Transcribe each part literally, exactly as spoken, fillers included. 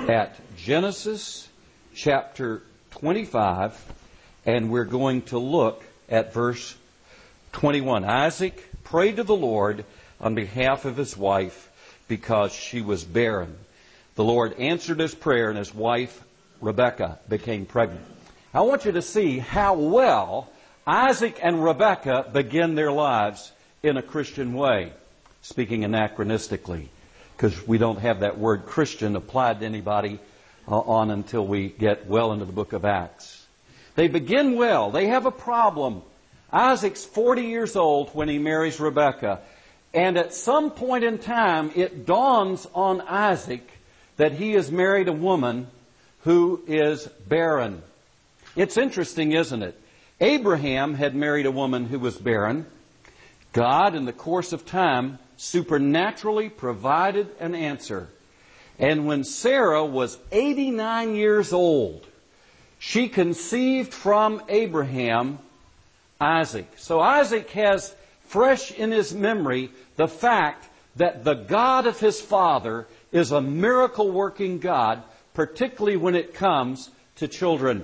at Genesis chapter twenty-five, and we're going to look at verse twenty-one. Isaac prayed to the Lord on behalf of his wife because she was barren. The Lord answered his prayer, and his wife Rebekah became pregnant. I want you to see how well Isaac and Rebekah begin their lives in a Christian way, speaking anachronistically, because we don't have that word Christian applied to anybody uh, on until we get well into the book of Acts. They begin well. They have a problem. Isaac's forty years old when he marries Rebekah, and at some point in time it dawns on Isaac that he has married a woman who is barren. It's interesting, isn't it? Abraham had married a woman who was barren. God, in the course of time, supernaturally provided an answer. And when Sarah was eighty-nine years old, she conceived from Abraham Isaac. So Isaac has fresh in his memory the fact that the God of his father is a miracle-working God, particularly when it comes to children.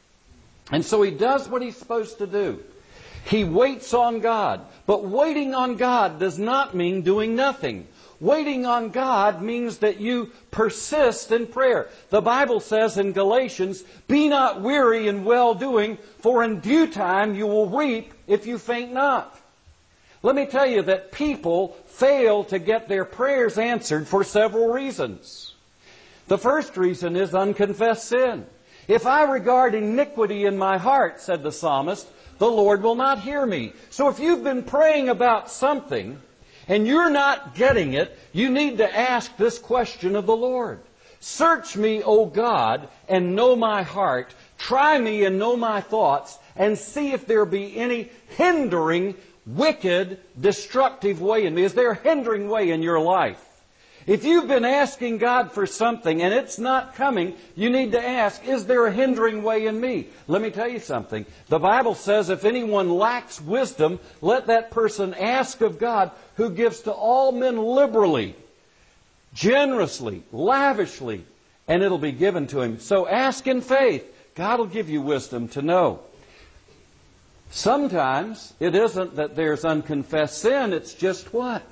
And so he does what he's supposed to do. He waits on God. But waiting on God does not mean doing nothing. Waiting on God means that you persist in prayer. The Bible says in Galatians, "Be not weary in well-doing, for in due time you will reap if you faint not." Let me tell you that people fail to get their prayers answered for several reasons. The first reason is unconfessed sin. "If I regard iniquity in my heart," said the psalmist, "the Lord will not hear me." So if you've been praying about something and you're not getting it, you need to ask this question of the Lord. "Search me, O God, and know my heart. Try me and know my thoughts, and see if there be any hindering, wicked, destructive way in me." Is there a hindering way in your life? If you've been asking God for something and it's not coming, you need to ask, is there a hindering way in me? Let me tell you something. The Bible says if anyone lacks wisdom, let that person ask of God, who gives to all men liberally, generously, lavishly, and it'll be given to him. So ask in faith. God will give you wisdom to know. Sometimes it isn't that there's unconfessed sin, it's just what?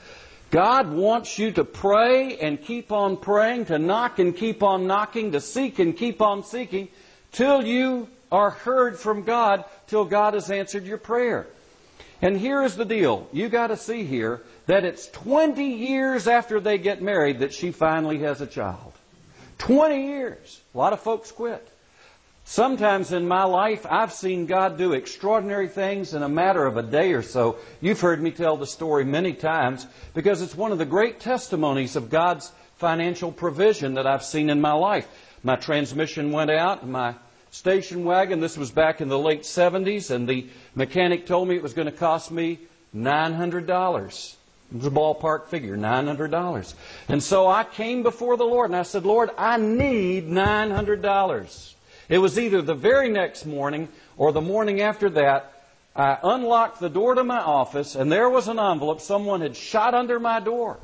God wants you to pray and keep on praying, to knock and keep on knocking, to seek and keep on seeking, till you are heard from God, till God has answered your prayer. And here is the deal. You got to see here that it's twenty years after they get married that she finally has a child. twenty years. A lot of folks quit. Sometimes in my life, I've seen God do extraordinary things in a matter of a day or so. You've heard me tell the story many times because it's one of the great testimonies of God's financial provision that I've seen in my life. My transmission went out in my station wagon. This was back in the late seventies, and the mechanic told me it was going to cost me nine hundred dollars. It was a ballpark figure, nine hundred dollars. And so I came before the Lord and I said, "Lord, I need nine hundred dollars. It was either the very next morning or the morning after that. I unlocked the door to my office, and there was an envelope someone had shot under my door.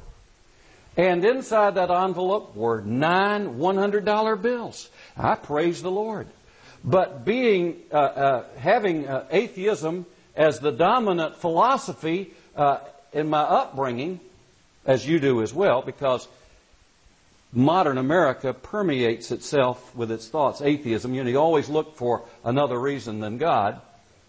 And inside that envelope were nine one hundred dollar bills. I praised the Lord. But being, uh, uh, having uh, atheism as the dominant philosophy uh, in my upbringing, as you do as well, because modern America permeates itself with its thoughts. Atheism, you know, you always look for another reason than God.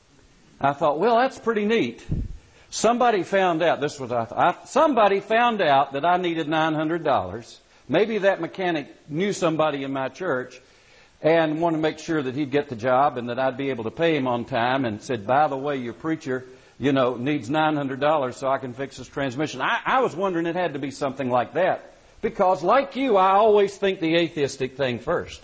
I thought, well, that's pretty neat. Somebody found out, this was I thought, somebody found out that I needed nine hundred dollars. Maybe that mechanic knew somebody in my church and wanted to make sure that he'd get the job and that I'd be able to pay him on time, and said, "By the way, your preacher, you know, needs nine hundred dollars so I can fix his transmission." I, I was wondering it had to be something like that. Because, like you, I always think the atheistic thing first.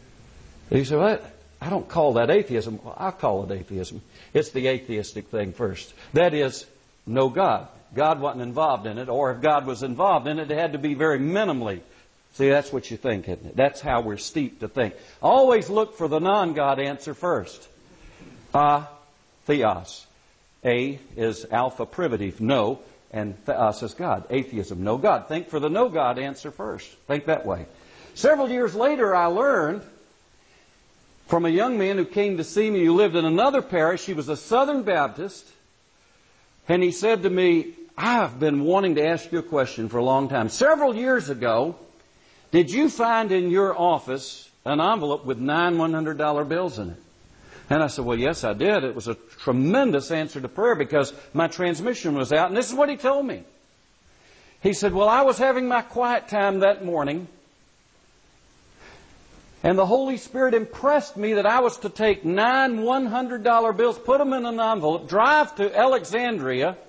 You say, "Well, I don't call that atheism." Well, I call it atheism. It's the atheistic thing first. That is, no God. God wasn't involved in it, or if God was involved in it, it had to be very minimally. See, that's what you think, isn't it? That's how we're steeped to think. Always look for the non-God answer first. A, theos. A is alpha privative, no. And theos is God. Atheism, no God. Think for the no God answer first. Think that way. Several years later, I learned from a young man who came to see me who lived in another parish. He was a Southern Baptist. And he said to me, I've been wanting to ask you a question for a long time. Several years ago, did you find in your office an envelope with nine one hundred dollar bills in it? And I said, well, yes, I did. It was a tremendous answer to prayer because my transmission was out. And this is what he told me. He said, well, I was having my quiet time that morning, and the Holy Spirit impressed me that I was to take nine one hundred dollar bills, put them in an envelope, drive to Alexandria,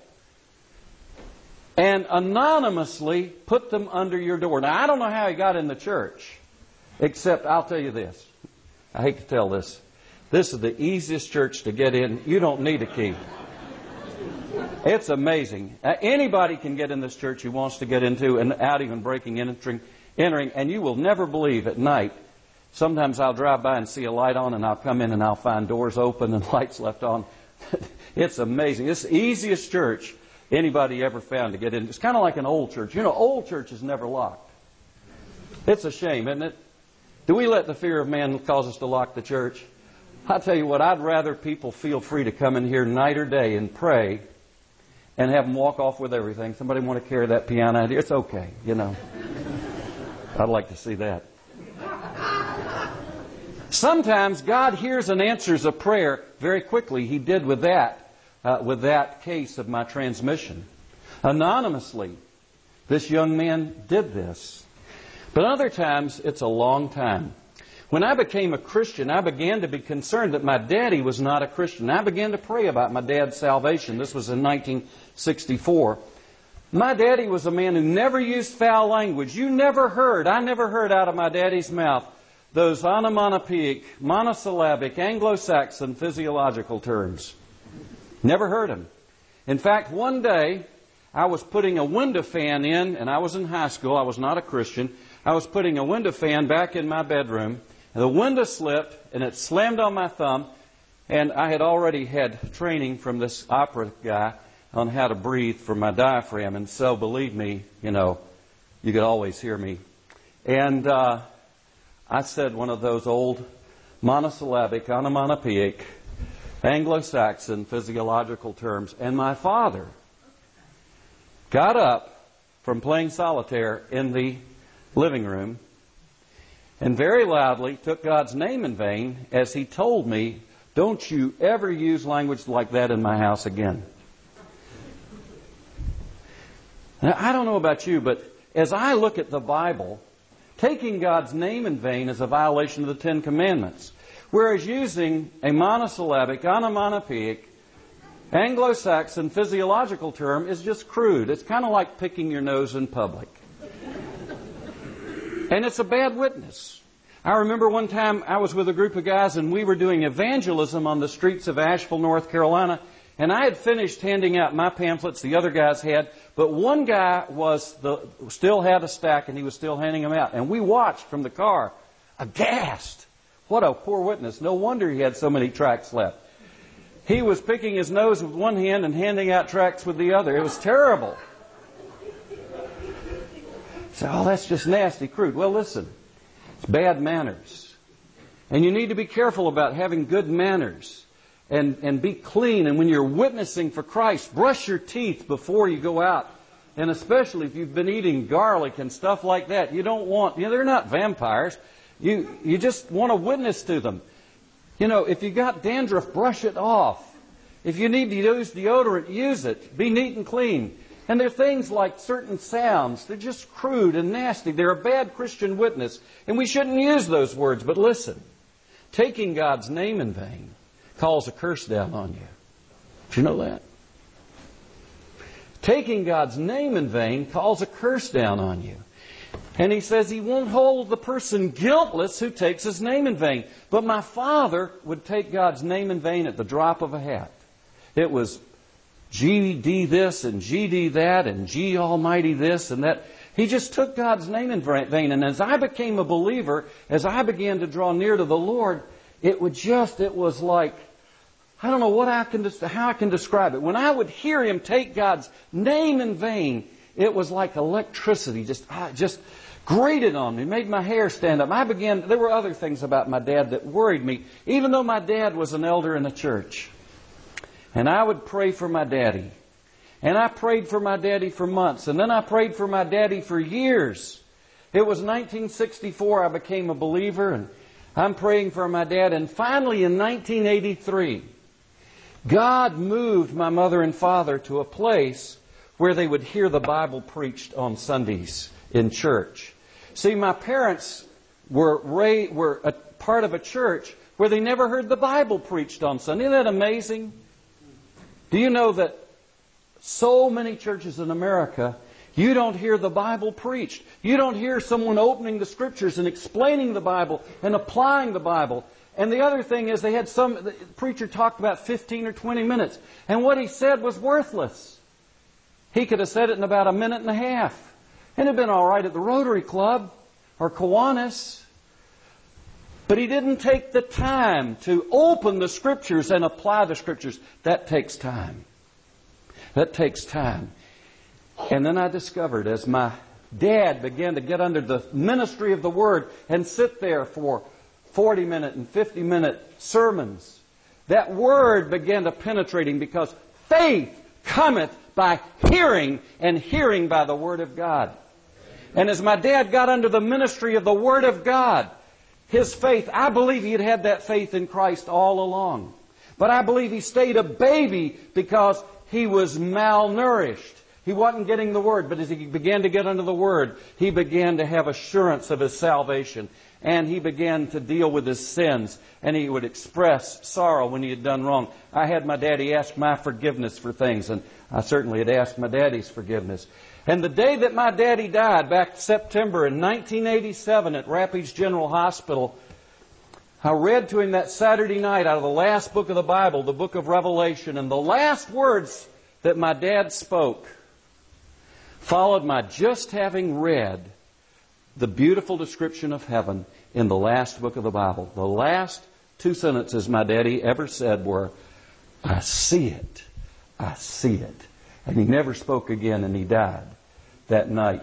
and anonymously put them under your door. Now, I don't know how he got in the church, except I'll tell you this. I hate to tell this. This is the easiest church to get in. You don't need a key. It's amazing. Uh, anybody can get in this church who wants to get into and out, even breaking in, entering, entering, and you will never believe at night. Sometimes I'll drive by and see a light on, and I'll come in and I'll find doors open and lights left on. It's amazing. It's the easiest church anybody ever found to get in. It's kind of like an old church. You know, old church is never locked. It's a shame, isn't it? Do we let the fear of man cause us to lock the church? I'll tell you what, I'd rather people feel free to come in here night or day and pray and have them walk off with everything. Somebody want to carry that piano out here? It's okay, you know. I'd like to see that. Sometimes God hears and answers a prayer very quickly. He did with that, uh, with that case of my transmission. Anonymously, this young man did this. But other times, it's a long time. When I became a Christian, I began to be concerned that my daddy was not a Christian. I began to pray about my dad's salvation. This was in nineteen sixty-four. My daddy was a man who never used foul language. You never heard, I never heard out of my daddy's mouth those onomatopoeic, monosyllabic, Anglo-Saxon physiological terms. Never heard them. In fact, one day, I was putting a window fan in, and I was in high school. I was not a Christian. I was putting a window fan back in my bedroom. And the window slipped, and it slammed on my thumb. And I had already had training from this opera guy on how to breathe for my diaphragm. And so, believe me, you know, you could always hear me. And uh, I said one of those old monosyllabic, onomatopoeic, Anglo-Saxon physiological terms. And my father got up from playing solitaire in the living room and very loudly took God's name in vain as he told me, don't you ever use language like that in my house again. Now, I don't know about you, but as I look at the Bible, taking God's name in vain is a violation of the Ten Commandments, whereas using a monosyllabic, onomatopoeic, Anglo-Saxon physiological term is just crude. It's kind of like picking your nose in public. And it's a bad witness. I remember one time I was with a group of guys and we were doing evangelism on the streets of Asheville, North Carolina. And I had finished handing out my pamphlets, the other guys had. But one guy was the, still had a stack and he was still handing them out. And we watched from the car, aghast. What a poor witness. No wonder he had so many tracts left. He was picking his nose with one hand and handing out tracts with the other. It was terrible. So, oh, that's just nasty, crude. Well, listen, it's bad manners. And you need to be careful about having good manners and, and be clean. And when you're witnessing for Christ, brush your teeth before you go out. And especially if you've been eating garlic and stuff like that, you don't want, you know, they're not vampires. You, you just want to witness to them. You know, if you got dandruff, brush it off. If you need to use deodorant, use it. Be neat and clean. And there are things like certain sounds. They're just crude and nasty. They're a bad Christian witness. And we shouldn't use those words. But listen, taking God's name in vain calls a curse down on you. Did you know that? Taking God's name in vain calls a curse down on you. And he says he won't hold the person guiltless who takes his name in vain. But my father would take God's name in vain at the drop of a hat. It was G D this and G D that and G Almighty this and that. He just took God's name in vain. And as I became a believer, as I began to draw near to the Lord, it would just, it was like, I don't know what I can, how I can describe it. When I would hear him take God's name in vain, it was like electricity, just, just grated on me, made my hair stand up. I began, there were other things about my dad that worried me, even though my dad was an elder in the church. And I would pray for my daddy. And I prayed for my daddy for months. And then I prayed for my daddy for years. It was nineteen sixty-four I became a believer, and I'm praying for my dad. And finally in nineteen eighty-three, God moved my mother and father to a place where they would hear the Bible preached on Sundays in church. See, my parents were ra- were a part of a church where they never heard the Bible preached on Sunday. Isn't that amazing? Do you know that so many churches in America, you don't hear the Bible preached. You don't hear someone opening the Scriptures and explaining the Bible and applying the Bible. And the other thing is they had some, the preacher talked about fifteen or twenty minutes. And what he said was worthless. He could have said it in about a minute and a half. And it would have been all right at the Rotary Club or Kiwanis. But he didn't take the time to open the Scriptures and apply the Scriptures. That takes time. That takes time. And then I discovered as my dad began to get under the ministry of the Word and sit there for forty minute and fifty minute sermons, that Word began to penetrate him, because faith cometh by hearing, and hearing by the Word of God. And as my dad got under the ministry of the Word of God, his faith, I believe he had had that faith in Christ all along. But I believe he stayed a baby because he was malnourished. He wasn't getting the Word. But as he began to get under the Word, he began to have assurance of his salvation. And he began to deal with his sins. And he would express sorrow when he had done wrong. I had my daddy ask my forgiveness for things. And I certainly had asked my daddy's forgiveness. And the day that my daddy died, back September in nineteen eighty-seven at Rapides General Hospital, I read to him that Saturday night out of the last book of the Bible, the book of Revelation. And the last words that my dad spoke followed my just having read the beautiful description of heaven in the last book of the Bible. The last two sentences my daddy ever said were, "I see it. I see it." And he never spoke again, and he died that night.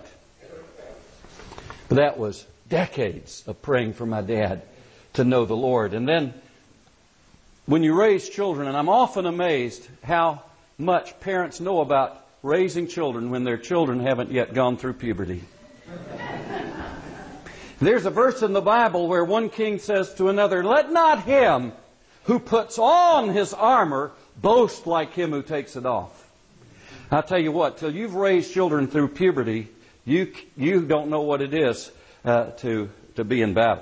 But that was decades of praying for my dad to know the Lord. And then when you raise children, and I'm often amazed how much parents know about raising children when their children haven't yet gone through puberty. There's a verse in the Bible where one king says to another, "Let not him who puts on his armor boast like him who takes it off." I'll tell you what, till you've raised children through puberty, you you don't know what it is uh, to to be in battle.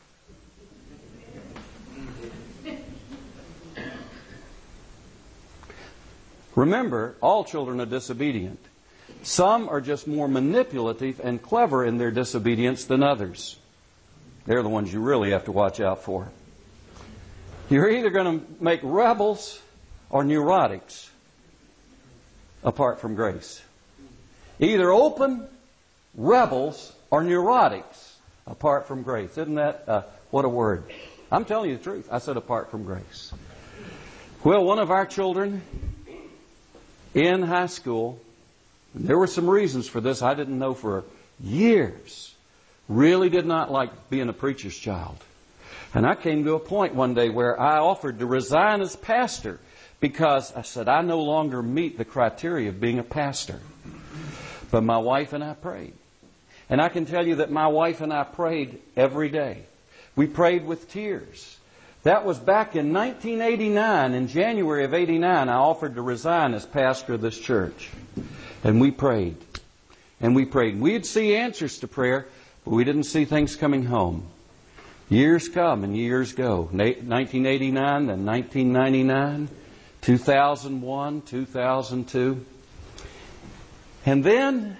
Remember, all children are disobedient. Some are just more manipulative and clever in their disobedience than others. They're the ones you really have to watch out for. You're either going to make rebels or neurotics apart from grace. Either open rebels or neurotics apart from grace. Isn't that, uh, what a word. I'm telling you the truth. I said apart from grace. Well, one of our children in high school, and there were some reasons for this I didn't know for years, really did not like being a preacher's child. And I came to a point one day where I offered to resign as pastor because I said I no longer meet the criteria of being a pastor. But my wife and I prayed. And I can tell you that my wife and I prayed every day. We prayed with tears. That was back in nineteen eighty-nine. In January of eighty-nine, I offered to resign as pastor of this church. And we prayed. And we prayed. We'd see answers to prayer, but we didn't see things coming home. Years come and years go. nineteen eighty-nine, then nineteen ninety-nine, two thousand one, two thousand two. And then,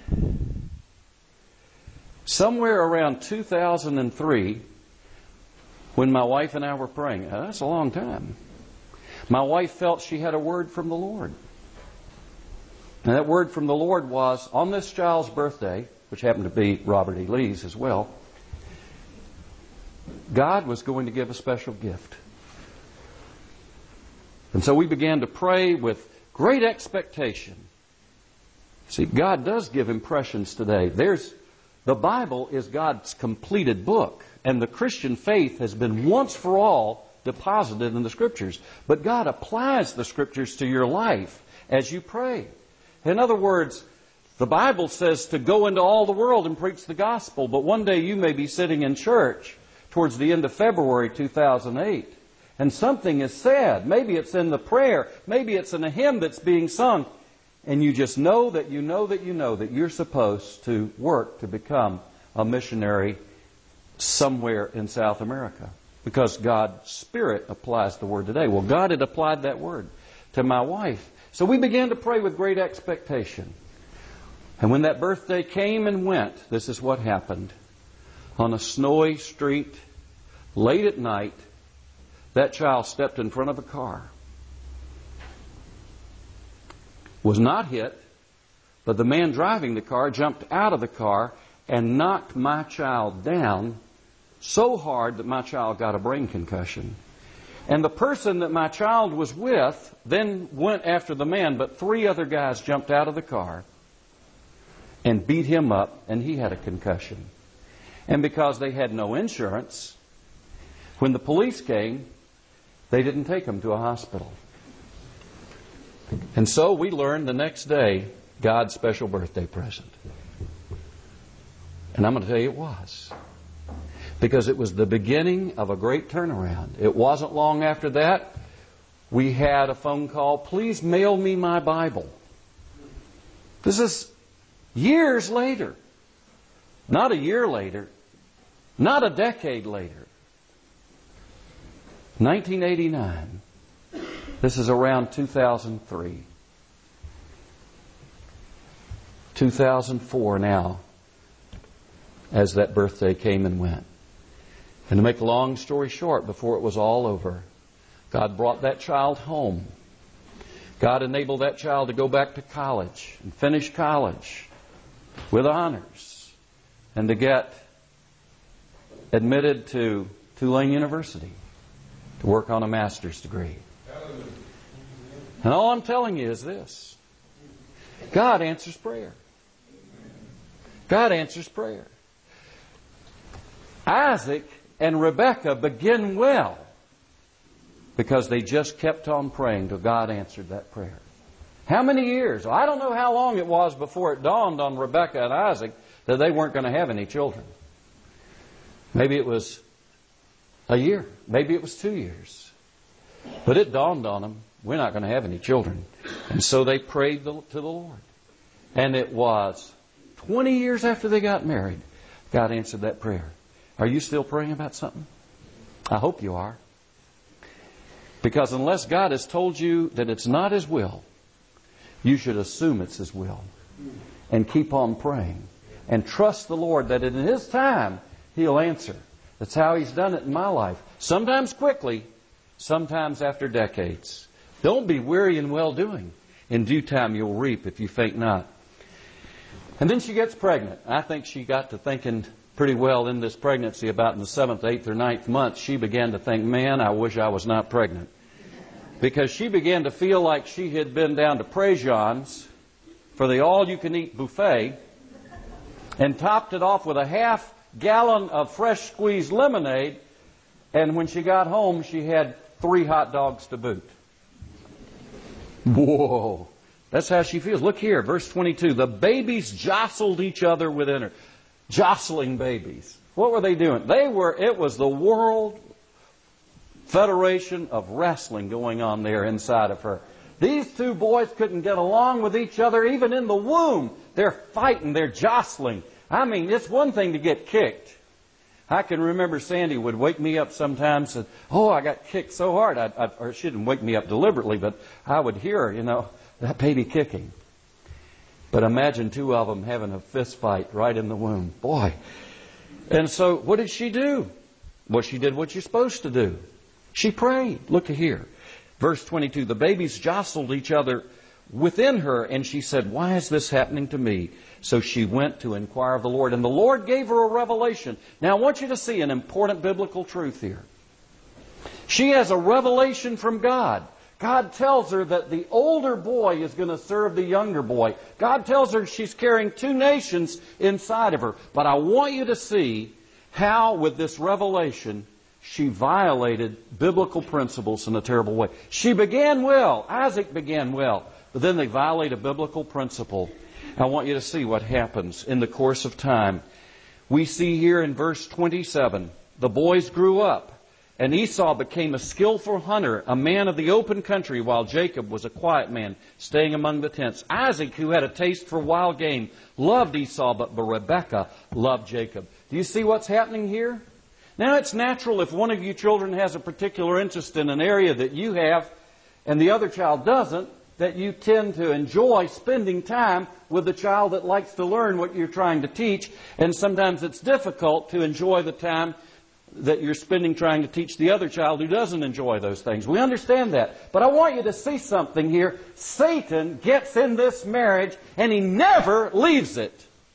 somewhere around two thousand three, when my wife and I were praying, now, that's a long time, my wife felt she had a word from the Lord. And that word from the Lord was, on this child's birthday, which happened to be Robert E. Lee's as well, God was going to give a special gift. And so we began to pray with great expectation. See, God does give impressions today. There's The Bible is God's completed book, and the Christian faith has been once for all deposited in the Scriptures. But God applies the Scriptures to your life as you pray. In other words, the Bible says to go into all the world and preach the gospel, but one day you may be sitting in church towards the end of February two thousand eight, and something is said. Maybe it's in the prayer, maybe it's in a hymn that's being sung, and you just know that you know that you know that you're supposed to work to become a missionary somewhere in South America, because God's Spirit applies the Word today. Well, God had applied that Word to my wife. So we began to pray with great expectation. And when that birthday came and went, this is what happened. On a snowy street, late at night, that child stepped in front of a car. Was not hit, but the man driving the car jumped out of the car and knocked my child down so hard that my child got a brain concussion. And the person that my child was with then went after the man, but three other guys jumped out of the car and beat him up, and he had a concussion. And because they had no insurance, when the police came, they didn't take him to a hospital. And so we learned the next day God's special birthday present. And I'm going to tell you it was. Because it was the beginning of a great turnaround. It wasn't long after that we had a phone call, please mail me my Bible. This is years later. Not a year later. Not a decade later. nineteen eighty-nine. This is around two thousand three. two thousand four now, as that birthday came and went. And to make a long story short, before it was all over, God brought that child home. God enabled that child to go back to college and finish college with honors and to get admitted to Tulane University to work on a master's degree. And all I'm telling you is this. God answers prayer. God answers prayer. Isaac and Rebekah begin well because they just kept on praying till God answered that prayer. How many years? I don't know how long it was before it dawned on Rebekah and Isaac that they weren't going to have any children. Maybe it was a year. Maybe it was two years. But it dawned on them, we're not going to have any children. And so they prayed to the Lord. And it was twenty years after they got married, God answered that prayer. Are you still praying about something? I hope you are. Because unless God has told you that it's not His will, you should assume it's His will. And keep on praying. And trust the Lord that in His time, He'll answer. That's how He's done it in my life. Sometimes quickly, sometimes after decades. Don't be weary in well-doing. In due time you'll reap if you faint not. And then she gets pregnant. I think she got to thinking pretty well in this pregnancy, about in the seventh, eighth, or ninth month, she began to think, man, I wish I was not pregnant. Because she began to feel like she had been down to Prejean's for the all-you-can-eat buffet and topped it off with a half gallon of fresh squeezed lemonade, and when she got home, she had three hot dogs to boot. Whoa. That's how she feels. Look here, verse twenty-two. The babies jostled each other within her. Jostling babies. What were they doing? They were, it was the World Federation of Wrestling going on there inside of her. These two boys couldn't get along with each other even in the womb. They're fighting, they're jostling. I mean, it's one thing to get kicked. I can remember Sandy would wake me up sometimes and, oh, I got kicked so hard. I, I, or she didn't wake me up deliberately, but I would hear her, you know, that baby kicking. But imagine two of them having a fist fight right in the womb. Boy. And so what did she do? Well, she did what you're supposed to do. She prayed. Look here. Verse twenty-two. The babies jostled each other within her, and she said, why is this happening to me? So she went to inquire of the Lord, and the Lord gave her a revelation. Now I want you to see an important biblical truth here. She has a revelation from God. God tells her that the older boy is going to serve the younger boy. God tells her she's carrying two nations inside of her. But I want you to see how, with this revelation, she violated biblical principles in a terrible way. She began well. Isaac began well. But then they violate a biblical principle. I want you to see what happens in the course of time. We see here in verse twenty-seven, the boys grew up, and Esau became a skillful hunter, a man of the open country, while Jacob was a quiet man, staying among the tents. Isaac, who had a taste for wild game, loved Esau, but Rebekah loved Jacob. Do you see what's happening here? Now, it's natural if one of you children has a particular interest in an area that you have, and the other child doesn't, that you tend to enjoy spending time with the child that likes to learn what you're trying to teach, and sometimes it's difficult to enjoy the time that you're spending trying to teach the other child who doesn't enjoy those things. We understand that. But I want you to see something here. Satan gets in this marriage and he never leaves it.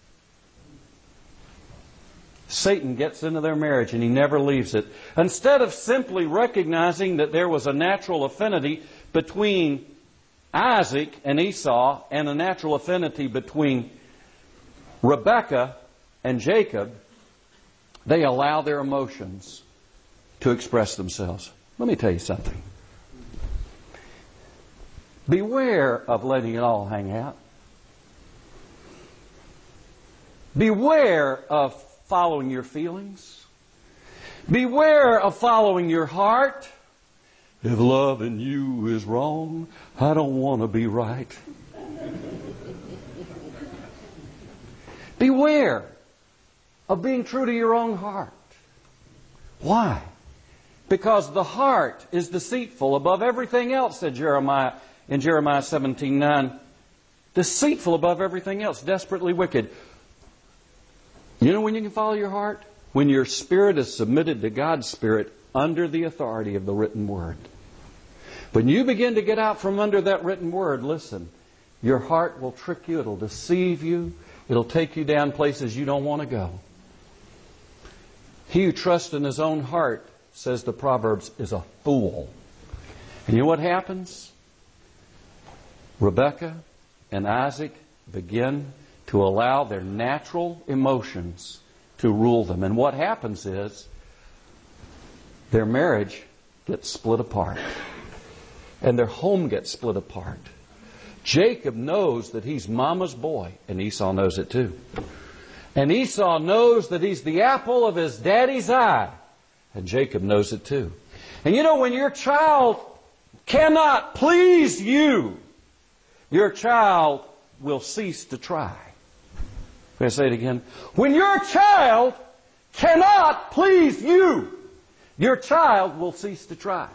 Satan gets into their marriage and he never leaves it. Instead of simply recognizing that there was a natural affinity between Isaac and Esau and a natural affinity between Rebekah and Jacob, they allow their emotions to express themselves. Let me tell you something. Beware of letting it all hang out. Beware of following your feelings. Beware of following your heart. If loving you is wrong, I don't want to be right. Beware of being true to your own heart. Why? Because the heart is deceitful above everything else, said Jeremiah in Jeremiah seventeen nine. Deceitful above everything else, desperately wicked. You know when you can follow your heart? When your spirit is submitted to God's Spirit under the authority of the written Word. When you begin to get out from under that written Word, listen, your heart will trick you, it'll deceive you, it'll take you down places you don't want to go. He who trusts in his own heart, says the Proverbs, is a fool. And you know what happens? Rebekah and Isaac begin to allow their natural emotions to rule them. And what happens is their marriage gets split apart. And their home gets split apart. Jacob knows that he's Mama's boy, and Esau knows it too. And Esau knows that he's the apple of his daddy's eye, and Jacob knows it too. And you know, when your child cannot please you, your child will cease to try. Can I say it again? When your child cannot please you, your child will cease to try.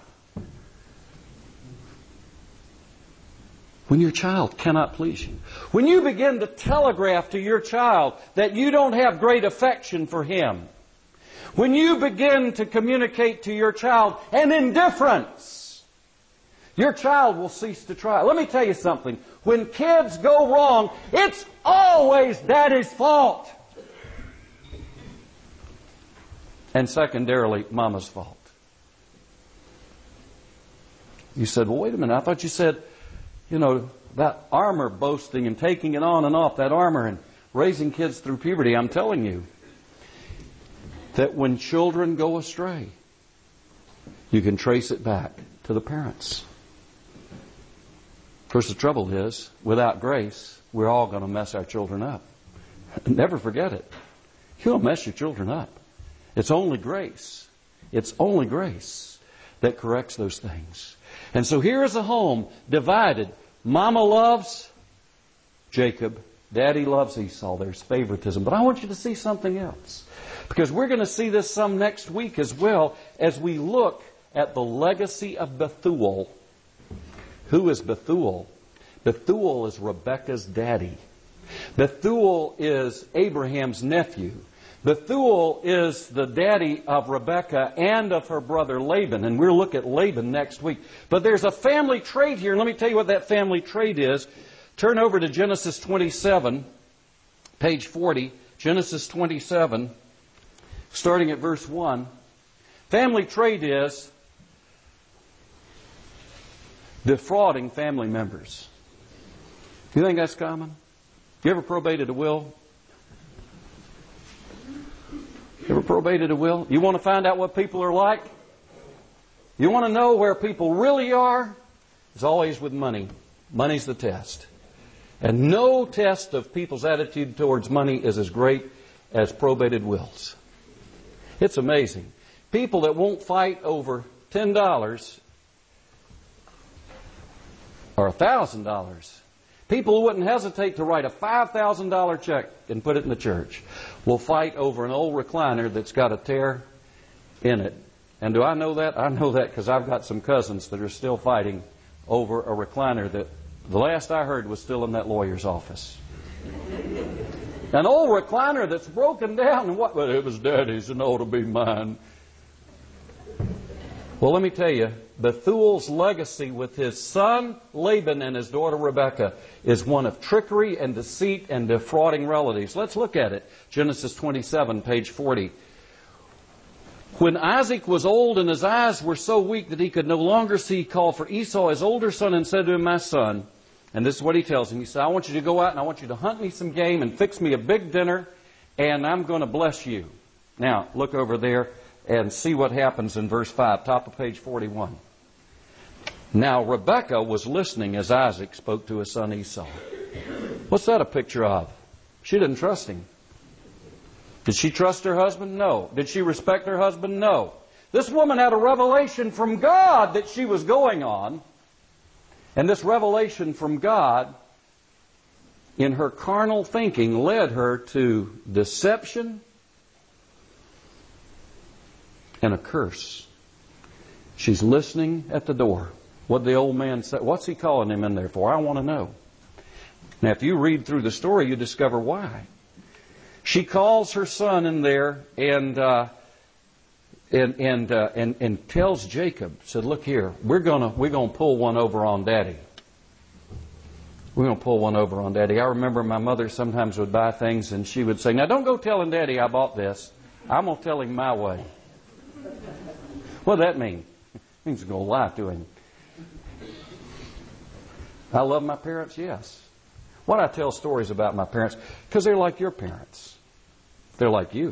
When your child cannot please you. When you begin to telegraph to your child that you don't have great affection for him. When you begin to communicate to your child an indifference, your child will cease to try. Let me tell you something. When kids go wrong, it's always Daddy's fault. And secondarily, Mama's fault. You said, well, wait a minute. I thought you said, you know, that armor boasting and taking it on and off, that armor and raising kids through puberty. I'm telling you that when children go astray, you can trace it back to the parents. Of course, the trouble is, without grace, we're all going to mess our children up. Never forget it. You'll mess your children up. It's only grace. It's only grace that corrects those things. And so here is a home divided. Mama loves Jacob. Daddy loves Esau. There's favoritism. But I want you to see something else. Because we're going to see this some next week as well as we look at the legacy of Bethuel. Who is Bethuel? Bethuel is Rebekah's daddy. Bethuel is Abraham's nephew. Bethuel is the daddy of Rebekah and of her brother Laban. And we'll look at Laban next week. But there's a family trait here. Let me tell you what that family trait is. Turn over to Genesis twenty-seven, page forty. Genesis twenty-seven, starting at verse one. Family trait is defrauding family members. You think that's common? You ever probated a will? Ever probated a will? You want to find out what people are like? You want to know where people really are? It's always with money. Money's the test. And no test of people's attitude towards money is as great as probated wills. It's amazing. People that won't fight over ten dollars or one thousand dollars. People who wouldn't hesitate to write a five thousand dollars check and put it in the church will fight over an old recliner that's got a tear in it. And do I know that? I know that because I've got some cousins that are still fighting over a recliner that the last I heard was still in that lawyer's office. An old recliner that's broken down and what? Well, it was Daddy's and ought to be mine. Well, let me tell you, Bethuel's legacy with his son Laban and his daughter Rebekah is one of trickery and deceit and defrauding relatives. Let's look at it. Genesis twenty-seven, page forty. When Isaac was old and his eyes were so weak that he could no longer see, he called for Esau, his older son, and said to him, my son, and this is what he tells him. He said, I want you to go out and I want you to hunt me some game and fix me a big dinner, and I'm going to bless you. Now, look over there and see what happens in verse five, top of page forty-one. Now, Rebekah was listening as Isaac spoke to his son Esau. What's that a picture of? She didn't trust him. Did she trust her husband? No. Did she respect her husband? No. This woman had a revelation from God that she was going on. And this revelation from God, in her carnal thinking, led her to deception and a curse. She's listening at the door. What the old man said. What's he calling him in there for? I want to know. Now, if you read through the story, you discover why. She calls her son in there and uh, and and, uh, and and tells Jacob, said, "Look here, we're gonna we're gonna pull one over on Daddy. We're gonna pull one over on Daddy." I remember my mother sometimes would buy things and she would say, "Now don't go telling Daddy I bought this. I'm gonna tell him my way." What does that mean? It means I'm gonna lie to him. I love my parents, yes. Why do I tell stories about my parents? Because they're like your parents. They're like you.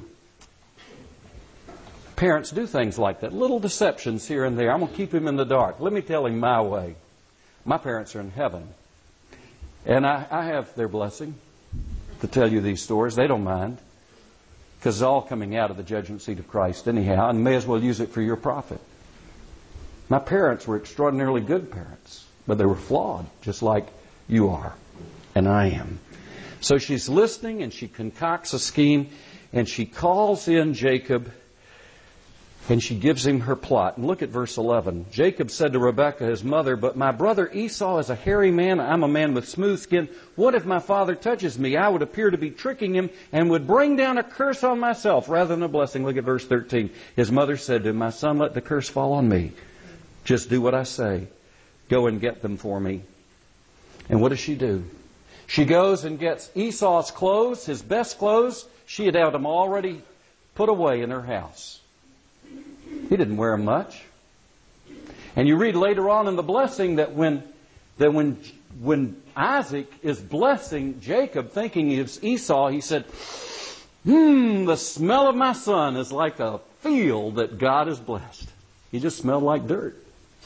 Parents do things like that. Little deceptions here and there. I'm going to keep him in the dark. Let me tell him my way. My parents are in heaven. And I, I have their blessing to tell you these stories. They don't mind. Because it's all coming out of the judgment seat of Christ anyhow. And may as well use it for your profit. My parents were extraordinarily good parents. But they were flawed, just like you are. And I am. So she's listening and she concocts a scheme. And she calls in Jacob. And she gives him her plot. And look at verse eleven. Jacob said to Rebekah, his mother, "But my brother Esau is a hairy man. I'm a man with smooth skin. What if my father touches me? I would appear to be tricking him and would bring down a curse on myself rather than a blessing." Look at verse thirteen. His mother said to him, "My son, let the curse fall on me. Just do what I say. Go and get them for me." And what does she do? She goes and gets Esau's clothes, his best clothes. She had had them already put away in her house. He didn't wear them much. And you read later on in the blessing that when that when when Isaac is blessing Jacob, thinking it's Esau, he said, Hmm, the smell of my son is like a field that God has blessed. He just smelled like dirt.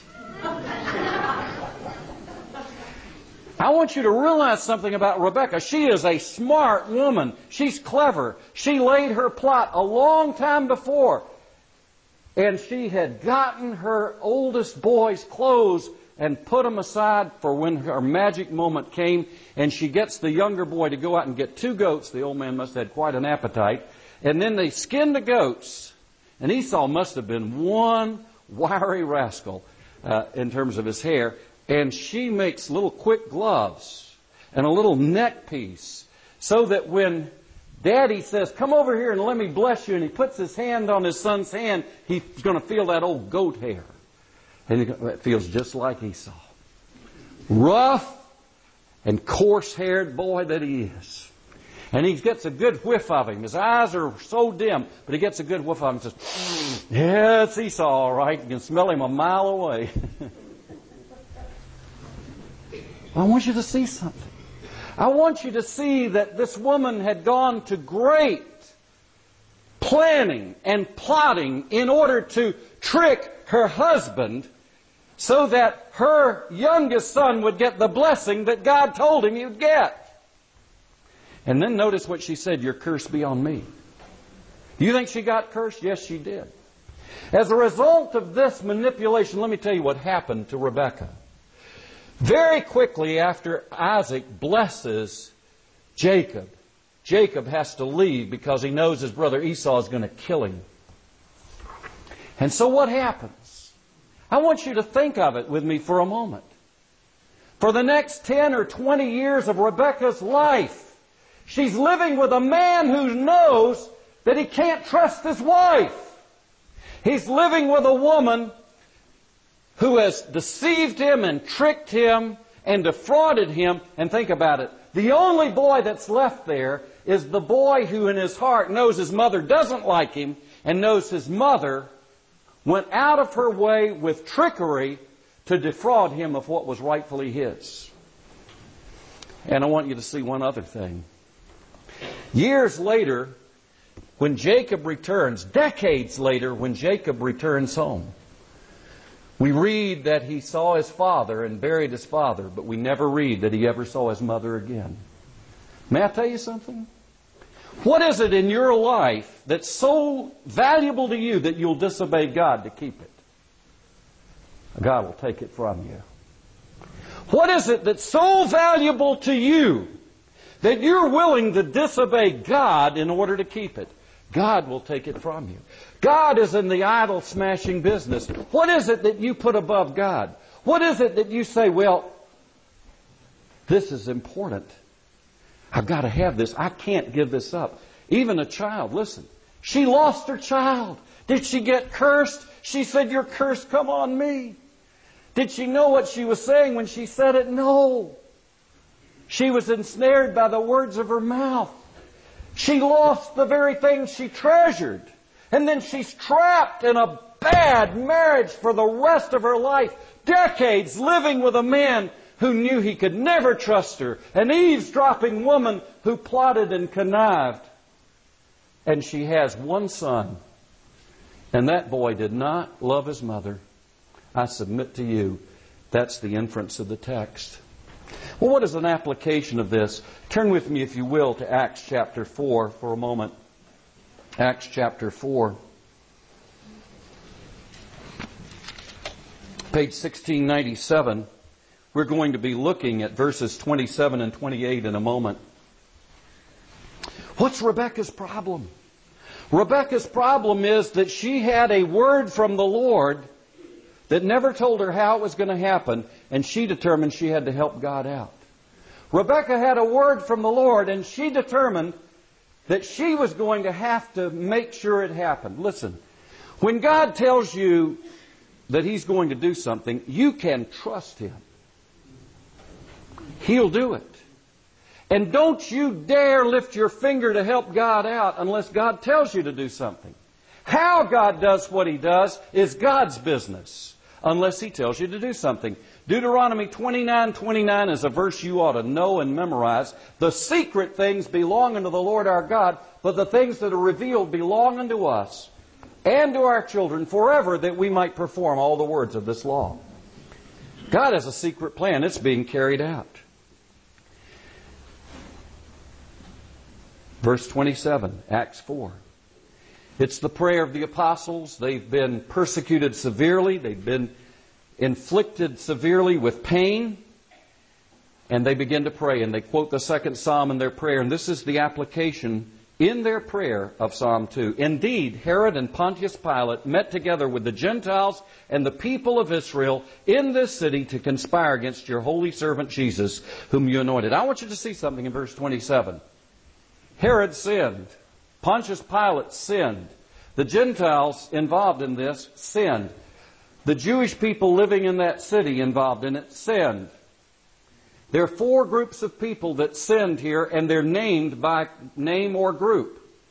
I want you to realize something about Rebekah. She is a smart woman. She's clever. She laid her plot a long time before. And she had gotten her oldest boy's clothes and put them aside for when her magic moment came. And she gets the younger boy to go out and get two goats. The old man must have had quite an appetite. And then they skinned the goats. And Esau must have been one wiry rascal uh, in terms of his hair. And she makes little quick gloves and a little neck piece so that when Daddy says, "Come over here and let me bless you," and he puts his hand on his son's hand, he's going to feel that old goat hair. And it feels just like Esau. Rough and coarse-haired boy that he is. And he gets a good whiff of him. His eyes are so dim, but he gets a good whiff of him and says, "Yeah, it's Esau, all right. You can smell him a mile away." I want you to see something. I want you to see that this woman had gone to great planning and plotting in order to trick her husband so that her youngest son would get the blessing that God told him he'd get. And then notice what she said, "Your curse be on me." Do you think she got cursed? Yes, she did. As a result of this manipulation, let me tell you what happened to Rebekah. Very quickly after Isaac blesses Jacob, Jacob has to leave because he knows his brother Esau is going to kill him. And so what happens? I want you to think of it with me for a moment. For the next ten or twenty years of Rebekah's life, she's living with a man who knows that he can't trust his wife. He's living with a woman who has deceived him and tricked him and defrauded him. And think about it. The only boy that's left there is the boy who in his heart knows his mother doesn't like him and knows his mother went out of her way with trickery to defraud him of what was rightfully his. And I want you to see one other thing. Years later, when Jacob returns, decades later, when Jacob returns home, we read that he saw his father and buried his father, but we never read that he ever saw his mother again. May I tell you something? What is it in your life that's so valuable to you that you'll disobey God to keep it? God will take it from you. What is it that's so valuable to you that you're willing to disobey God in order to keep it? God will take it from you. God is in the idol smashing business. What is it that you put above God? What is it that you say, well, this is important. I've got to have this. I can't give this up. Even a child, listen, she lost her child. Did she get cursed? She said, "Your curse come on me." Did she know what she was saying when she said it? No. She was ensnared by the words of her mouth. She lost the very thing she treasured. And then she's trapped in a bad marriage for the rest of her life. Decades living with a man who knew he could never trust her. An eavesdropping woman who plotted and connived. And she has one son. And that boy did not love his mother. I submit to you, that's the inference of the text. Well, what is an application of this? Turn with me, if you will, to Acts chapter four for a moment. Acts chapter four. Page sixteen ninety-seven. We're going to be looking at verses twenty-seven and twenty-eight in a moment. What's Rebekah's problem? Rebekah's problem is that she had a word from the Lord that never told her how it was going to happen, and she determined she had to help God out. Rebekah had a word from the Lord, and she determined that she was going to have to make sure it happened. Listen, when God tells you that He's going to do something, you can trust Him. He'll do it. And don't you dare lift your finger to help God out unless God tells you to do something. How God does what He does is God's business, unless He tells you to do something. Deuteronomy twenty-nine twenty-nine is a verse you ought to know and memorize. The secret things belong unto the Lord our God, but the things that are revealed belong unto us and to our children forever, that we might perform all the words of this law. God has a secret plan. It's being carried out. Verse twenty-seven, Acts four. It's the prayer of the apostles. They've been persecuted severely. They've been inflicted severely with pain. And they begin to pray. And they quote the second psalm in their prayer. And this is the application in their prayer of Psalm two. Indeed, Herod and Pontius Pilate met together with the Gentiles and the people of Israel in this city to conspire against your holy servant Jesus, whom you anointed. I want you to see something in verse twenty-seven. Herod sinned. Pontius Pilate sinned. The Gentiles involved in this sinned. The Jewish people living in that city involved in it sinned. There are four groups of people that sinned here, and they're named by name or group.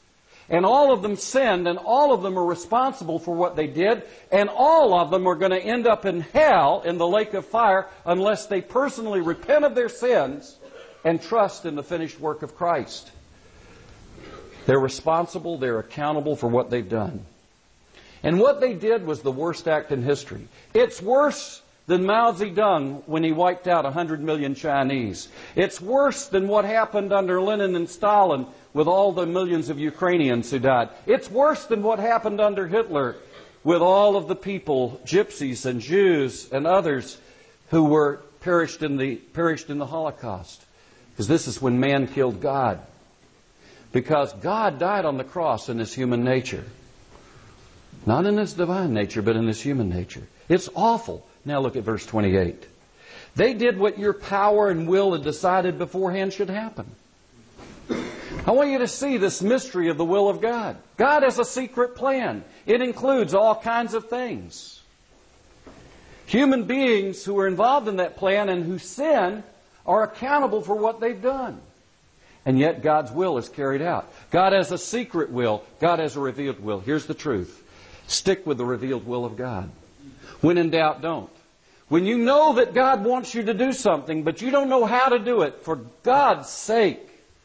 And all of them sinned, and all of them are responsible for what they did, and all of them are going to end up in hell, in the lake of fire, unless they personally repent of their sins and trust in the finished work of Christ. They're responsible, they're accountable for what they've done. And what they did was the worst act in history. It's worse than Mao Zedong when he wiped out one hundred million Chinese. It's worse than what happened under Lenin and Stalin with all the millions of Ukrainians who died. It's worse than what happened under Hitler with all of the people, gypsies and Jews and others who were perished in the perished in the Holocaust. Because this is when man killed God. Because God died on the cross in His human nature. Not in His divine nature, but in His human nature. It's awful. Now look at verse twenty-eight. They did what your power and will had decided beforehand should happen. I want you to see this mystery of the will of God. God has a secret plan. It includes all kinds of things. Human beings who are involved in that plan and who sin are accountable for what they've done. And yet God's will is carried out. God has a secret will. God has a revealed will. Here's the truth. Stick with the revealed will of God. When in doubt, don't. When you know that God wants you to do something, but you don't know how to do it, for God's sake,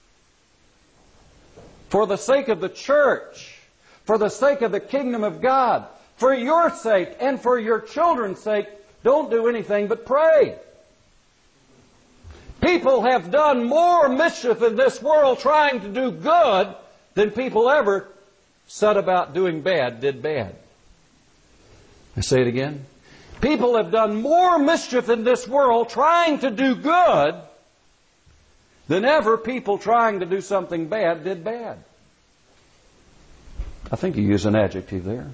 for the sake of the church, for the sake of the kingdom of God, for your sake and for your children's sake, don't do anything but pray. People have done more mischief in this world trying to do good than people ever set about doing bad, did bad. I say it again. People have done more mischief in this world trying to do good than ever people trying to do something bad did bad. I think you use an adjective there.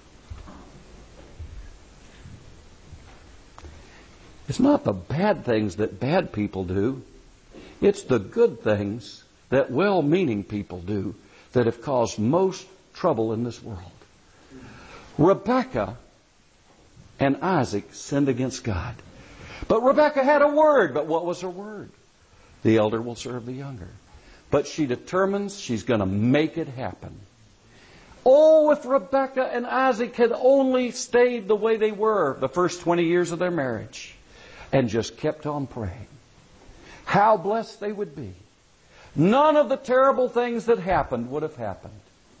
It's not the bad things that bad people do. It's the good things that well-meaning people do that have caused most trouble in this world. Rebekah and Isaac sinned against God. But Rebekah had a word. But what was her word? The elder will serve the younger. But she determines she's going to make it happen. Oh, if Rebekah and Isaac had only stayed the way they were the first twenty years of their marriage and just kept on praying, how blessed they would be. None of the terrible things that happened would have happened.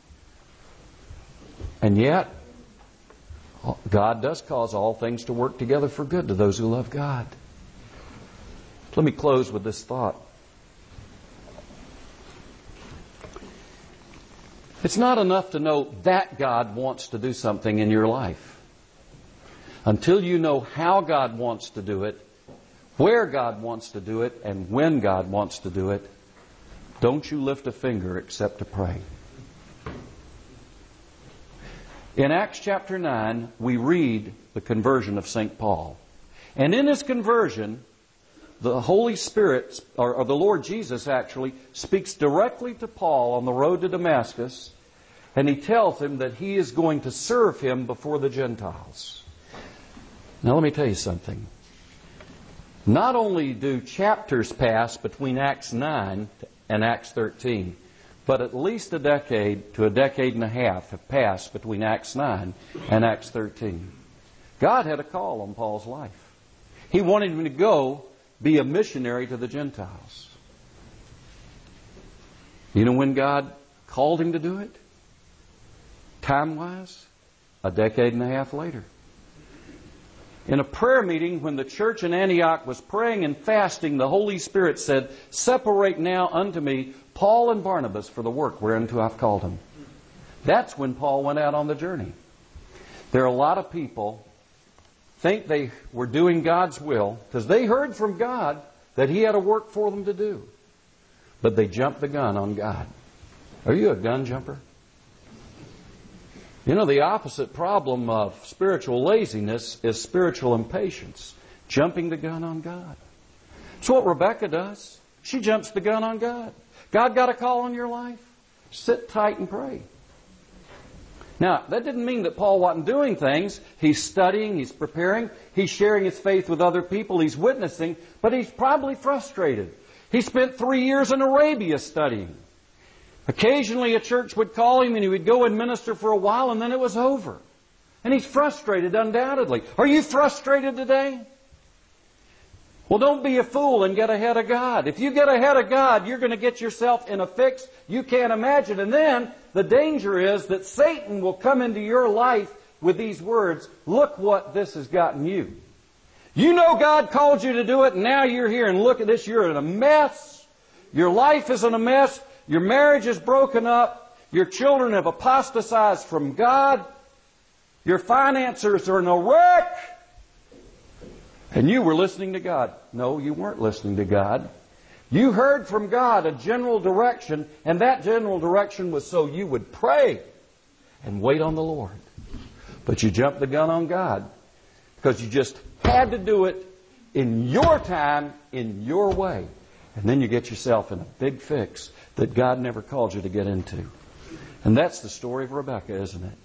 And yet, God does cause all things to work together for good to those who love God. Let me close with this thought. It's not enough to know that God wants to do something in your life. Until you know how God wants to do it, where God wants to do it, and when God wants to do it, don't you lift a finger except to pray. In Acts chapter nine, we read the conversion of Saint Paul. And in his conversion, the Holy Spirit, or, or the Lord Jesus actually, speaks directly to Paul on the road to Damascus, and he tells him that he is going to serve him before the Gentiles. Now let me tell you something. Not only do chapters pass between Acts nine and Acts thirteen, but at least a decade to a decade and a half have passed between Acts nine and Acts thirteen. God had a call on Paul's life. He wanted him to go be a missionary to the Gentiles. You know when God called him to do it? Time-wise, a decade and a half later. In a prayer meeting, when the church in Antioch was praying and fasting, the Holy Spirit said, "Separate now unto me Paul and Barnabas for the work whereunto I've called them." That's when Paul went out on the journey. There are a lot of people think they were doing God's will because they heard from God that He had a work for them to do. But they jumped the gun on God. Are you a gun jumper? You know, the opposite problem of spiritual laziness is spiritual impatience. Jumping the gun on God. It's what Rebekah does. She jumps the gun on God. God got a call on your life? Sit tight and pray. Now, that didn't mean that Paul wasn't doing things. He's studying, he's preparing, he's sharing his faith with other people, he's witnessing, but he's probably frustrated. He spent three years in Arabia studying. Occasionally a church would call him and he would go and minister for a while and then it was over. And he's frustrated, undoubtedly. Are you frustrated today? Well, don't be a fool and get ahead of God. If you get ahead of God, you're going to get yourself in a fix you can't imagine. And then the danger is that Satan will come into your life with these words, look what this has gotten you. You know God called you to do it, and now you're here, and look at this, you're in a mess. Your life is in a mess. Your marriage is broken up. Your children have apostatized from God. Your finances are in a wreck. And you were listening to God. No, you weren't listening to God. You heard from God a general direction, and that general direction was so you would pray and wait on the Lord. But you jumped the gun on God because you just had to do it in your time, in your way. And then you get yourself in a big fix that God never called you to get into. And that's the story of Rebecca, isn't it?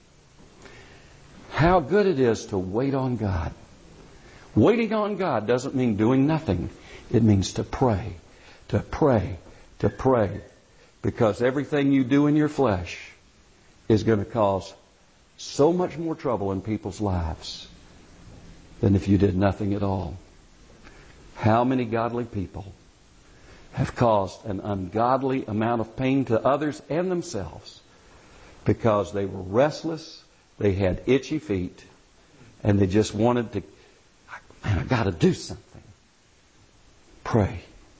How good it is to wait on God. Waiting on God doesn't mean doing nothing. It means to pray, to pray, to pray. Because everything you do in your flesh is going to cause so much more trouble in people's lives than if you did nothing at all. How many godly people have caused an ungodly amount of pain to others and themselves because they were restless, they had itchy feet, and they just wanted to, man, I've got to do something. Pray.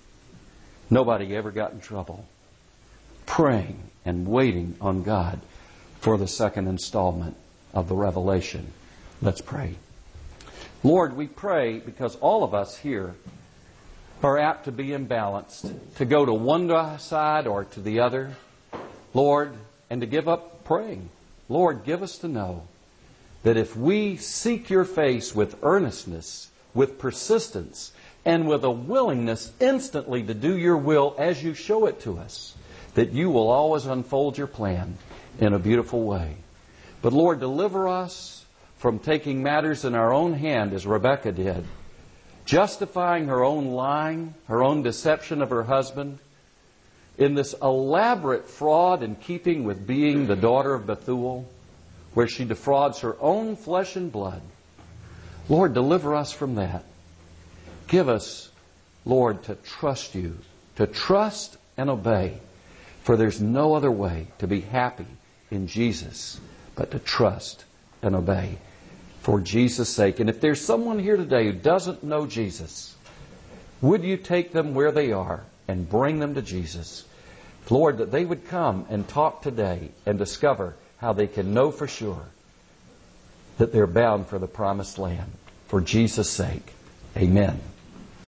Nobody ever got in trouble praying and waiting on God for the second installment of the revelation. Let's pray. Lord, we pray because all of us here are apt to be imbalanced, to go to one side or to the other, Lord, and to give up praying. Lord, give us to know that if we seek your face with earnestness, with persistence, and with a willingness instantly to do your will as you show it to us, that you will always unfold your plan in a beautiful way. But Lord, deliver us from taking matters in our own hand as Rebecca did, justifying her own lying, her own deception of her husband, in this elaborate fraud in keeping with being the daughter of Bethuel, where she defrauds her own flesh and blood. Lord, deliver us from that. Give us, Lord, to trust you, to trust and obey, for there's no other way to be happy in Jesus but to trust and obey for Jesus' sake. And if there's someone here today who doesn't know Jesus, would you take them where they are and bring them to Jesus? Lord, that they would come and talk today and discover how they can know for sure that they're bound for the promised land. For Jesus' sake, amen.